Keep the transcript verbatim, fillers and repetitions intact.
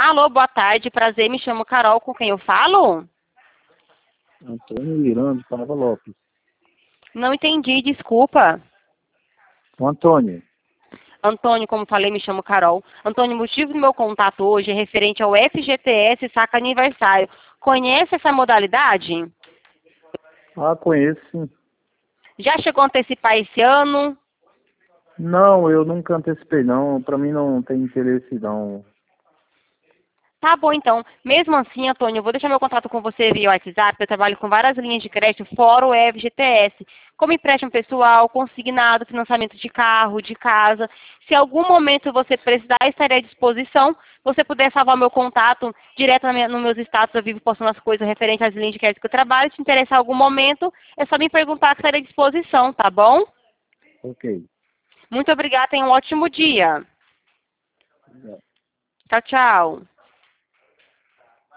Alô, boa tarde, prazer, me chamo Carol, com quem eu falo? Antônio Miranda Paiva Lopes. Não entendi, desculpa. O Antônio. Antônio, como falei, me chamo Carol. Antônio, o motivo do meu contato hoje é referente ao F G T S Saca Aniversário. Conhece essa modalidade? Ah, conheço sim. Já chegou a antecipar esse ano? Não, eu nunca antecipei não. Pra mim não tem interesse não. Tá bom, então. Mesmo assim, Antônio, eu vou deixar meu contato com você via WhatsApp. Eu trabalho com várias linhas de crédito, fora o F G T S, como empréstimo pessoal, consignado, financiamento de carro, de casa. Se em algum momento você precisar, estarei à disposição. Se você puder salvar meu contato direto na minha, nos meus status, eu vivo postando as coisas referentes às linhas de crédito que eu trabalho. Se interessar em algum momento, é só me perguntar que estarei à disposição, tá bom? Ok. Muito obrigada, tenha um ótimo dia. Obrigado. Tchau, tchau.